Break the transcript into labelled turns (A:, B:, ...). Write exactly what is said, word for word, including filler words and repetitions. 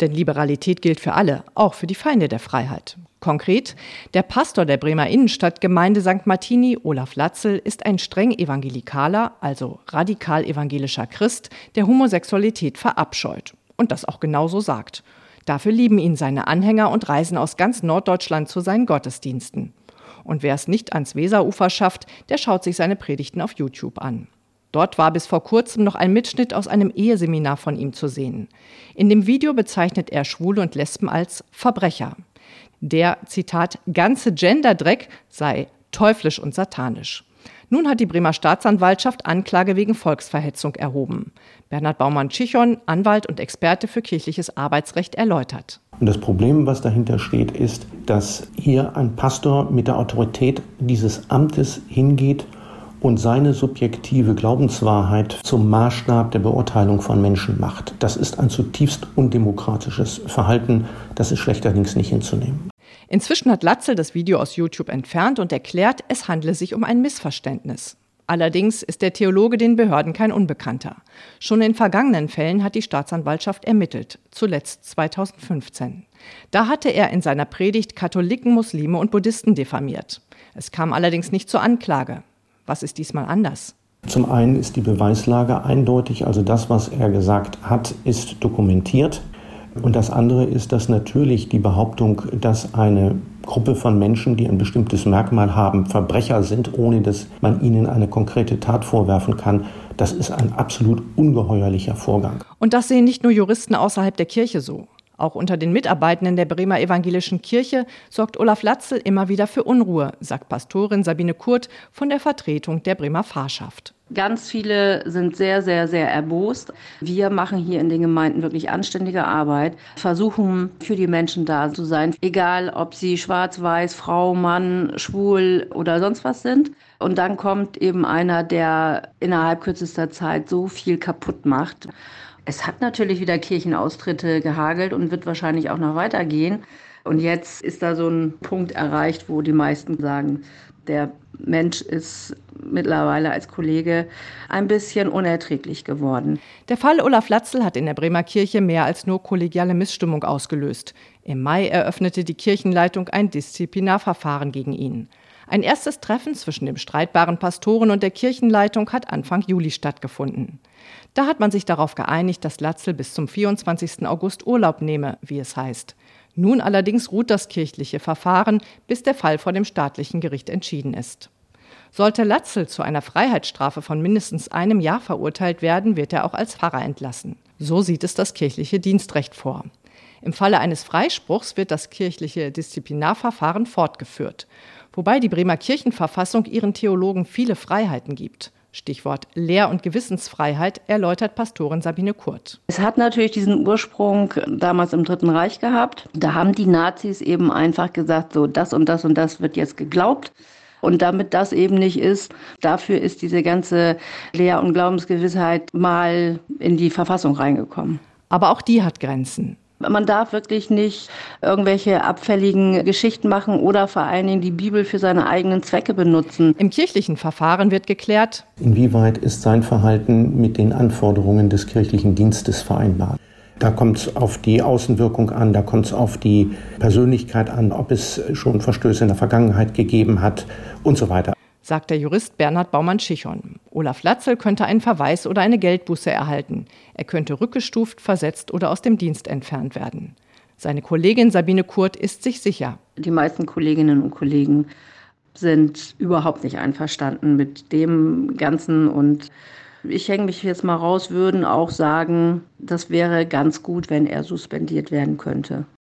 A: Denn Liberalität gilt für alle, auch für die Feinde der Freiheit. Konkret, der Pastor der Bremer Innenstadtgemeinde Sankt Martini, Olaf Latzel, ist ein streng evangelikaler, also radikal evangelischer Christ, der Homosexualität verabscheut. Und das auch genauso sagt. Dafür lieben ihn seine Anhänger und reisen aus ganz Norddeutschland zu seinen Gottesdiensten. Und wer es nicht ans Weserufer schafft, der schaut sich seine Predigten auf YouTube an. Dort war bis vor kurzem noch ein Mitschnitt aus einem Eheseminar von ihm zu sehen. In dem Video bezeichnet er Schwule und Lesben als Verbrecher. Der, Zitat, ganze Genderdreck sei teuflisch und satanisch. Nun hat die Bremer Staatsanwaltschaft Anklage wegen Volksverhetzung erhoben. Bernhard Baumann-Tschichon, Anwalt und Experte für kirchliches Arbeitsrecht, erläutert.
B: Und das Problem, was dahinter steht, ist, dass hier ein Pastor mit der Autorität dieses Amtes hingeht und seine subjektive Glaubenswahrheit zum Maßstab der Beurteilung von Menschen macht. Das ist ein zutiefst undemokratisches Verhalten, das ist schlechterdings nicht hinzunehmen.
A: Inzwischen hat Latzel das Video aus YouTube entfernt und erklärt, es handle sich um ein Missverständnis. Allerdings ist der Theologe den Behörden kein Unbekannter. Schon in vergangenen Fällen hat die Staatsanwaltschaft ermittelt, zuletzt zweitausendfünfzehn. Da hatte er in seiner Predigt Katholiken, Muslime und Buddhisten diffamiert. Es kam allerdings nicht zur Anklage. Was ist diesmal anders?
B: Zum einen ist die Beweislage eindeutig, also das, was er gesagt hat, ist dokumentiert. Und das andere ist, dass natürlich die Behauptung, dass eine Gruppe von Menschen, die ein bestimmtes Merkmal haben, Verbrecher sind, ohne dass man ihnen eine konkrete Tat vorwerfen kann, das ist ein absolut ungeheuerlicher Vorgang.
A: Und das sehen nicht nur Juristen außerhalb der Kirche so. Auch unter den Mitarbeitenden der Bremer Evangelischen Kirche sorgt Olaf Latzel immer wieder für Unruhe, sagt Pastorin Sabine Kurt von der Vertretung der Bremer Pfarrschaft.
C: Ganz viele sind sehr, sehr, sehr erbost. Wir machen hier in den Gemeinden wirklich anständige Arbeit, versuchen für die Menschen da zu sein, egal ob sie schwarz, weiß, Frau, Mann, schwul oder sonst was sind. Und dann kommt eben einer, der innerhalb kürzester Zeit so viel kaputt macht. Es hat natürlich wieder Kirchenaustritte gehagelt und wird wahrscheinlich auch noch weitergehen. Und jetzt ist da so ein Punkt erreicht, wo die meisten sagen, der Mensch ist mittlerweile als Kollege ein bisschen unerträglich geworden.
A: Der Fall Olaf Latzel hat in der Bremer Kirche mehr als nur kollegiale Missstimmung ausgelöst. Im Mai eröffnete die Kirchenleitung ein Disziplinarverfahren gegen ihn. Ein erstes Treffen zwischen dem streitbaren Pastoren und der Kirchenleitung hat Anfang Juli stattgefunden. Da hat man sich darauf geeinigt, dass Latzel bis zum vierundzwanzigsten August Urlaub nehme, wie es heißt. Nun allerdings ruht das kirchliche Verfahren, bis der Fall vor dem staatlichen Gericht entschieden ist. Sollte Latzel zu einer Freiheitsstrafe von mindestens einem Jahr verurteilt werden, wird er auch als Pfarrer entlassen. So sieht es das kirchliche Dienstrecht vor. Im Falle eines Freispruchs wird das kirchliche Disziplinarverfahren fortgeführt, wobei die Bremer Kirchenverfassung ihren Theologen viele Freiheiten gibt. Stichwort Lehr- und Gewissensfreiheit, erläutert Pastorin Sabine Kurt.
C: Es hat natürlich diesen Ursprung damals im Dritten Reich gehabt. Da haben die Nazis eben einfach gesagt, so das und das und das wird jetzt geglaubt. Und damit das eben nicht ist, dafür ist diese ganze Lehr- und Glaubensgewissheit mal in die Verfassung reingekommen.
A: Aber auch die hat Grenzen.
C: Man darf wirklich nicht irgendwelche abfälligen Geschichten machen oder vor allen Dingen die Bibel für seine eigenen Zwecke benutzen.
A: Im kirchlichen Verfahren wird geklärt,
B: inwieweit ist sein Verhalten mit den Anforderungen des kirchlichen Dienstes vereinbar. Da kommt es auf die Außenwirkung an, da kommt es auf die Persönlichkeit an, ob es schon Verstöße in der Vergangenheit gegeben hat und so weiter,
A: sagt der Jurist Bernhard Baumann-Tschichon. Olaf Latzel könnte einen Verweis oder eine Geldbuße erhalten. Er könnte rückgestuft, versetzt oder aus dem Dienst entfernt werden. Seine Kollegin Sabine Kurt ist sich sicher.
C: Die meisten Kolleginnen und Kollegen sind überhaupt nicht einverstanden mit dem Ganzen. Und ich hänge mich jetzt mal raus, würden auch sagen, das wäre ganz gut, wenn er suspendiert werden könnte.